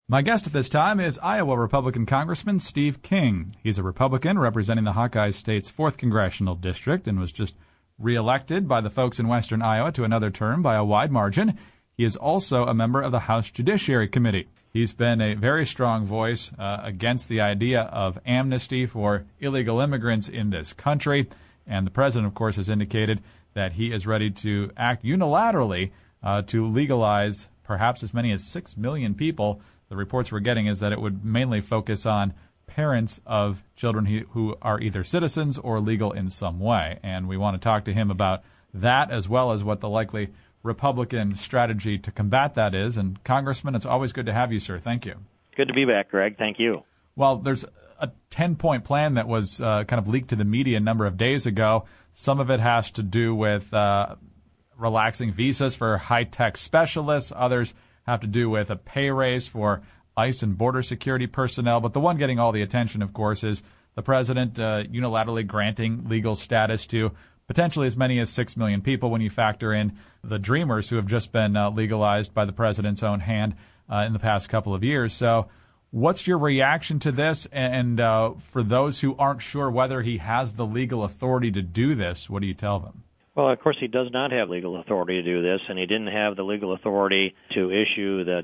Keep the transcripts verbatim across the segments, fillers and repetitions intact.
My guest at this time is Iowa Republican Congressman Steve King. He's a Republican representing the Hawkeye State's fourth Congressional District and was just reelected by the folks in western Iowa to another term by a wide margin. He is also a member of the House Judiciary Committee. He's been a very strong voice uh, against the idea of amnesty for illegal immigrants in this country. And the president, of course, has indicated that he is ready to act unilaterally uh, to legalize perhaps as many as six million people. The reports we're getting is that it would mainly focus on parents of children who are either citizens or legal in some way. And we want to talk to him about that as well as what the likely Republican strategy to combat that is. And, Congressman, it's always good to have you, sir. Thank you. Good to be back, Greg. Thank you. Well, there's a ten-point plan that was uh, kind of leaked to the media a number of days ago. Some of it has to do with uh, relaxing visas for high-tech specialists. Others have to do with a pay raise for ICE and border security personnel. But the one getting all the attention, of course, is the president uh, unilaterally granting legal status to potentially as many as six million people when you factor in the Dreamers who have just been uh, legalized by the president's own hand uh, in the past couple of years. So what's your reaction to this? And uh, for those who aren't sure whether he has the legal authority to do this, what do you tell them? Well, of course, he does not have legal authority to do this, and he didn't have the legal authority to issue the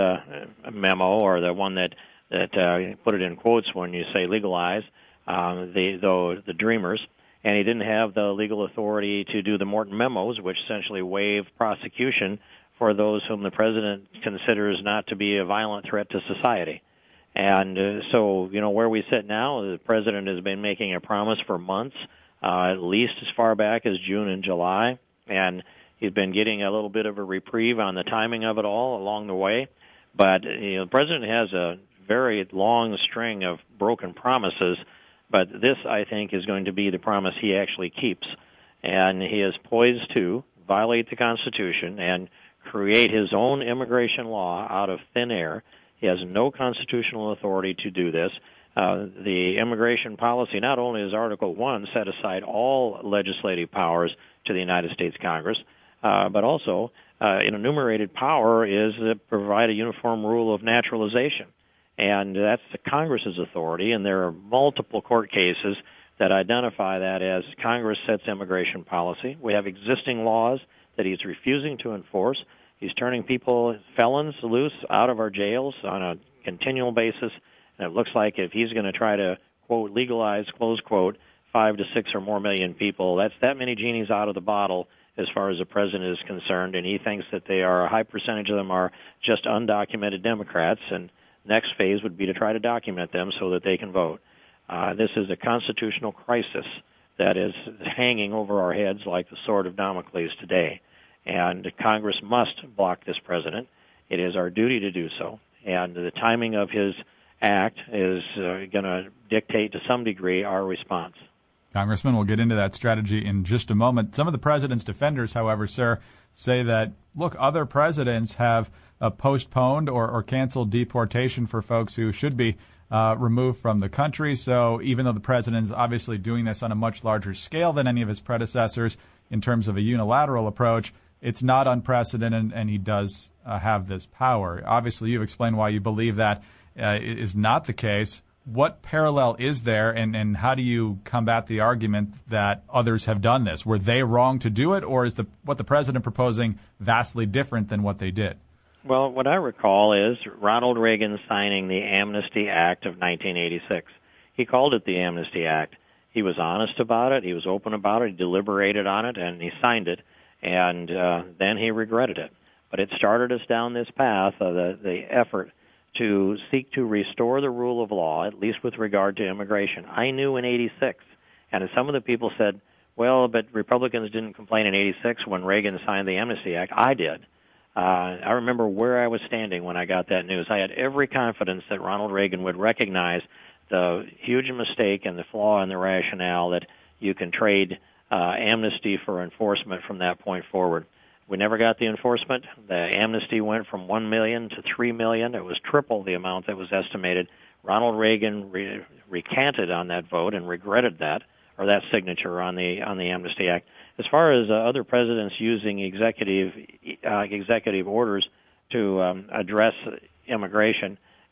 DACA memo, or the one that, that uh, put it in quotes when you say legalize, um, the, the, the Dreamers. And he didn't have the legal authority to do the Morton memos, which essentially waive prosecution for those whom the president considers not to be a violent threat to society. And uh, so, you know, where we sit now, the president has been making a promise for months, uh, at least as far back as June and July, and he's been getting a little bit of a reprieve on the timing of it all along the way. But, you know, the president has a very long string of broken promises, but this, I think, is going to be the promise he actually keeps. And he is poised to violate the Constitution and create his own immigration law out of thin air. He has no constitutional authority to do this. Uh, the immigration policy, not only does Article one set aside all legislative powers to the United States Congress, uh, but also uh, an enumerated power is to provide a uniform rule of naturalization. And that's the Congress's authority, and there are multiple court cases that identify that as Congress sets immigration policy. We have existing laws that he's refusing to enforce. He's turning people, felons, loose out of our jails on a continual basis. And it looks like if he's going to try to, quote, legalize, close quote, five to six or more million people, that's that many genies out of the bottle as far as the president is concerned. And he thinks that they are, a high percentage of them are just undocumented Democrats. And next phase would be to try to document them so that they can vote. Uh, this is a constitutional crisis that is hanging over our heads like the sword of Damocles today. And Congress must block this president. It is our duty to do so. And the timing of his act is uh, going to dictate to some degree our response. Congressman, we'll get into that strategy in just a moment. Some of the president's defenders, however, sir, say that, look, other presidents have uh, postponed or, or canceled deportation for folks who should be uh, removed from the country. So even though the president is obviously doing this on a much larger scale than any of his predecessors in terms of a unilateral approach, it's not unprecedented, and he does uh, have this power. Obviously, you've explained why you believe that uh, is not the case. What parallel is there, and, and how do you combat the argument that others have done this? Were they wrong to do it, or is the what the president proposing vastly different than what they did? Well, what I recall is Ronald Reagan signing the Amnesty Act of nineteen eighty-six. He called it the Amnesty Act. He was honest about it. He was open about it. He deliberated on it, and he signed it. And uh, then he regretted it. But it started us down this path of the, the effort to seek to restore the rule of law, at least with regard to immigration. I knew in eighty-six, and some of the people said, well, but Republicans didn't complain in eighty-six when Reagan signed the Amnesty Act. I did. Uh, I remember where I was standing when I got that news. I had every confidence that Ronald Reagan would recognize the huge mistake and the flaw in the rationale that you can trade Uh, amnesty for enforcement from that point forward. We never got the enforcement. The amnesty went from one million to three million. It was triple the amount that was estimated. Ronald Reagan re- recanted on that vote and regretted that, or that signature on the on the Amnesty Act. As far as uh, other presidents using executive uh, executive orders to um, address immigration,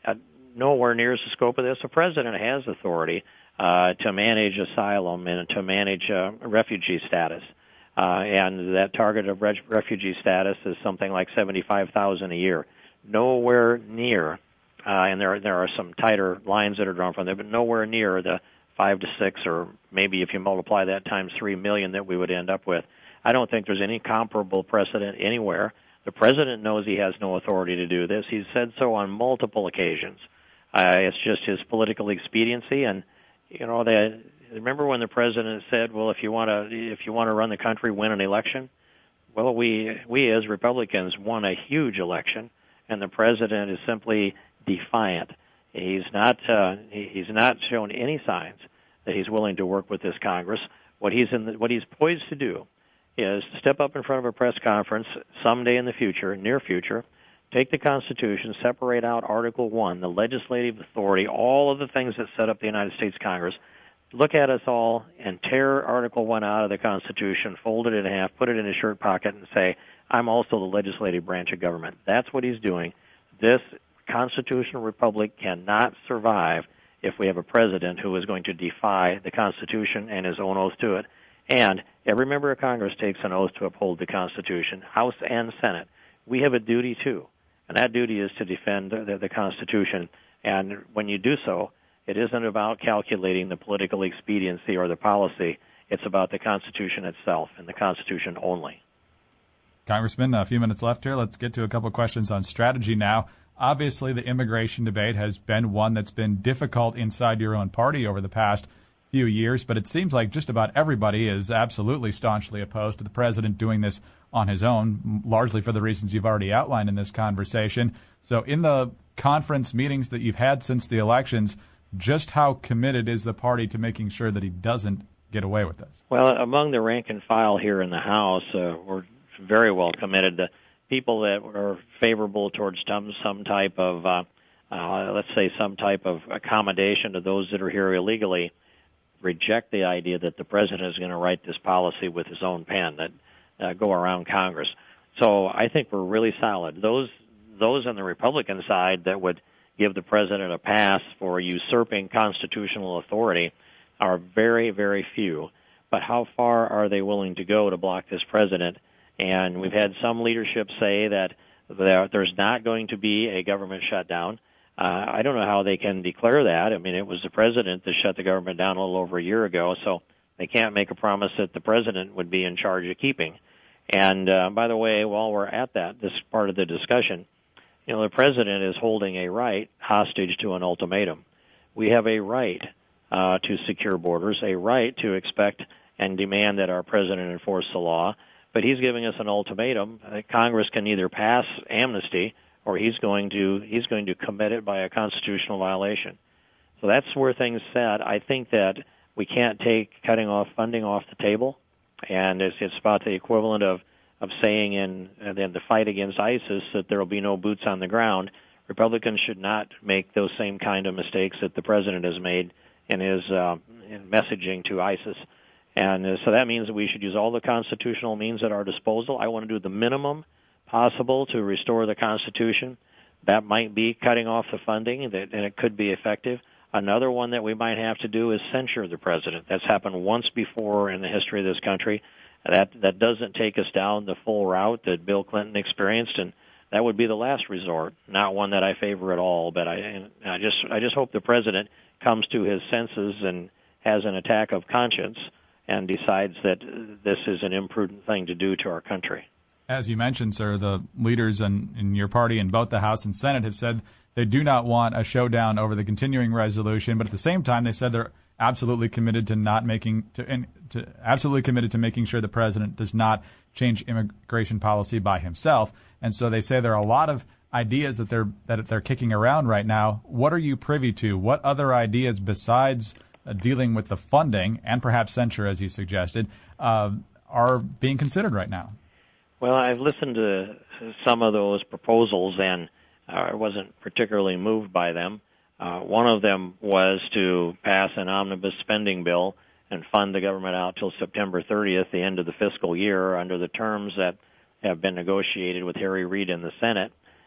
uh, nowhere near the scope of this. The president has authority uh, to manage asylum and to manage uh, refugee status. Uh, and that target of reg- refugee status is something like seventy-five thousand a year. Nowhere near, uh, and there, there are some tighter lines that are drawn from there, but nowhere near the five to six, or maybe if you multiply that times three million that we would end up with. I don't think there's any comparable precedent anywhere. The president knows he has no authority to do this. He's said so on multiple occasions. Uh, it's just his political expediency, and you know, they, remember when the president said, "Well, if you want to, if you want to run the country, win an election." Well, we we as Republicans won a huge election, and the president is simply defiant. He's not uh, he's not shown any signs that he's willing to work with this Congress. What he's in the, what he's poised to do is step up in front of a press conference someday in the future, near future, take the Constitution, separate out Article One, the legislative authority, all of the things that set up the United States Congress. Look at us all and tear Article One out of the Constitution, fold it in half, put it in his shirt pocket, and say, "I'm also the legislative branch of government." That's what he's doing. This constitutional republic cannot survive if we have a president who is going to defy the Constitution and his own oath to it. And every member of Congress takes an oath to uphold the Constitution, House and Senate. We have a duty, too, and that duty is to defend the, the Constitution. And when you do so, it isn't about calculating the political expediency or the policy. It's about the Constitution itself and the Constitution only. Congressman, a few minutes left here. Let's get to a couple of questions on strategy now. Obviously, the immigration debate has been one that's been difficult inside your own party over the past few years, but it seems like just about everybody is absolutely staunchly opposed to the president doing this on his own, largely for the reasons you've already outlined in this conversation. So in the conference meetings that you've had since the elections, just how committed is the party to making sure that he doesn't get away with this? Well, among the rank and file here in the House, uh, we're very well committed. The people that are favorable towards some, some type of, uh, uh, let's say, some type of accommodation to those that are here illegally reject the idea that the president is going to write this policy with his own pen that uh, go around Congress. So I think we're really solid. Those those on the Republican side that would give the president a pass for usurping constitutional authority are very, very few. But how far are they willing to go to block this president? And we've had some leadership say that there, there's not going to be a government shutdown. Uh, I don't know how they can declare that. I mean, it was the president that shut the government down a little over a year ago, so they can't make a promise that the president would be in charge of keeping. And uh, by the way, while we're at that, this part of the discussion, you know, the president is holding a right hostage to an ultimatum. We have a right uh, to secure borders, a right to expect and demand that our president enforce the law, but he's giving us an ultimatum. Uh, Congress can either pass amnesty or he's going to he's going to commit it by a constitutional violation. So that's where things sit. I think that we can't take cutting off funding off the table, and it's, it's about the equivalent of, of saying in, in the fight against ISIS that there will be no boots on the ground. Republicans should not make those same kind of mistakes that the president has made in his uh, in messaging to ISIS. And uh, so that means that we should use all the constitutional means at our disposal. I want to do the minimum possible to restore the Constitution. That might be cutting off the funding, and it could be effective. Another one that we might have to do is censure the president. That's happened once before in the history of this country. That that doesn't take us down the full route that Bill Clinton experienced, and that would be the last resort. Not one that I favor at all, but I, I just I just hope the president comes to his senses and has an attack of conscience and decides that this is an imprudent thing to do to our country. As you mentioned, sir, the leaders in, in your party in both the House and Senate have said they do not want a showdown over the continuing resolution, but at the same time, they said they're absolutely committed to not making to, in, to absolutely committed to making sure the president does not change immigration policy by himself. And so they say there are a lot of ideas that they're that they're kicking around right now. What are you privy to? What other ideas besides uh, dealing with the funding and perhaps censure, as you suggested, uh, are being considered right now? Well, I've listened to some of those proposals, and uh, I wasn't particularly moved by them. Uh, one of them was to pass an omnibus spending bill and fund the government out till September thirtieth, the end of the fiscal year, under the terms that have been negotiated with Harry Reid in the Senate.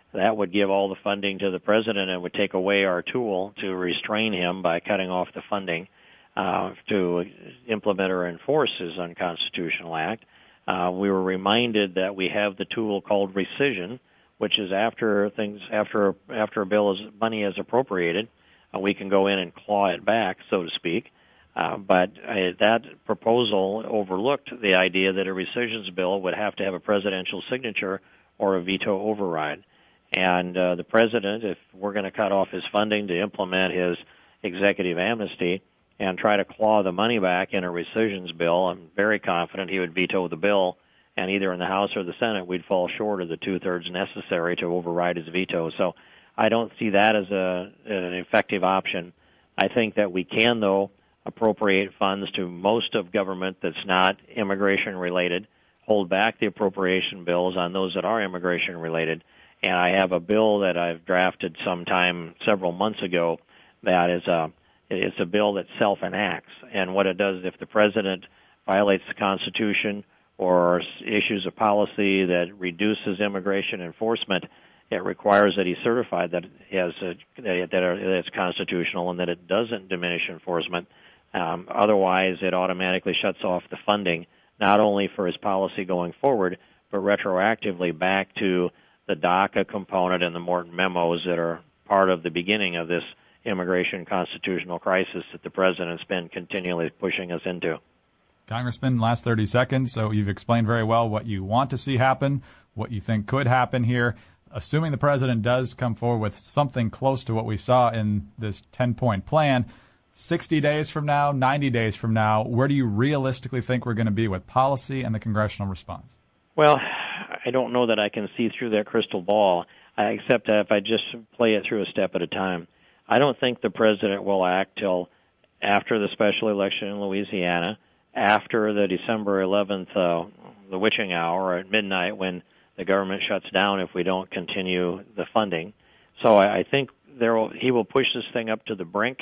that would give all the funding to the president and would take away our tool to restrain him by cutting off the funding uh, to implement or enforce his unconstitutional act. Uh, we were reminded that we have the tool called rescission, which is after things after after a bill is money is appropriated, uh, we can go in and claw it back, so to speak. Uh, but uh, that proposal overlooked the idea that a rescissions bill would have to have a presidential signature or a veto override. And uh, the president, if we're going to cut off his funding to implement his executive amnesty and try to claw the money back in a rescissions bill, I'm very confident he would veto the bill, and either in the House or the Senate we'd fall short of the two-thirds necessary to override his veto. So I don't see that as a, an effective option. I think that we can, though, appropriate funds to most of government that's not immigration-related, hold back the appropriation bills on those that are immigration-related. And I have a bill that I've drafted sometime several months ago that is a, it's a bill that self-enacts. And what it does is if the president violates the Constitution or issues a policy that reduces immigration enforcement, it requires that he certify that it has a, that it's constitutional and that it doesn't diminish enforcement. Um, otherwise, it automatically shuts off the funding, not only for his policy going forward, but retroactively back to the DACA component and the Morton memos that are part of the beginning of this immigration constitutional crisis that the president's been continually pushing us into. Congressman, last thirty seconds. So you've explained very well what you want to see happen, what you think could happen here. Assuming the president does come forward with something close to what we saw in this ten-point plan, sixty days from now, ninety days from now, where do you realistically think we're going to be with policy and the congressional response? Well, I don't know that I can see through that crystal ball, except if I just play it through a step at a time. I don't think the president will act till after the special election in Louisiana, after the December eleventh, uh, the witching hour at midnight when the government shuts down if we don't continue the funding. So I, I think there will, he will push this thing up to the brink,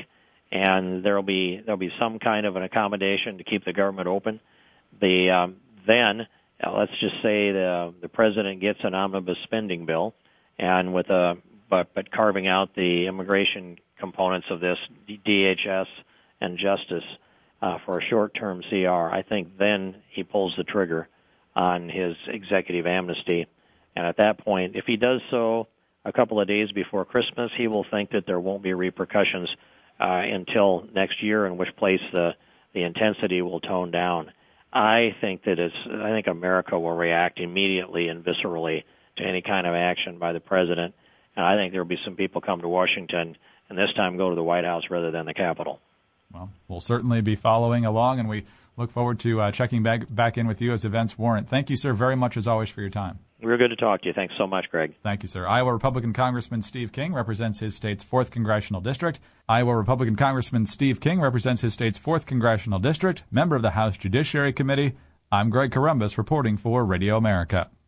and there will be there'll be some kind of an accommodation to keep the government open. The um, then uh, let's just say the the president gets an omnibus spending bill, and with a but but carving out the immigration components of this, D H S and Justice, uh, for a short-term C R. I think then he pulls the trigger on his executive amnesty, and at that point, if he does so a couple of days before Christmas, he will think that there won't be repercussions uh, until next year, in which place the the intensity will tone down. I think that it's. I think America will react immediately and viscerally to any kind of action by the president, and I think there will be some people come to Washington and this time go to the White House rather than the Capitol. Well, we'll certainly be following along, and we look forward to uh, checking back back in with you as events warrant. Thank you, sir, very much as always for your time. We're good to talk to you. Thanks so much, Greg. Thank you, sir. Iowa Republican Congressman Steve King represents his state's fourth Congressional District. Iowa Republican Congressman Steve King represents his state's fourth Congressional District, member of the House Judiciary Committee. I'm Greg Corombos reporting for Radio America.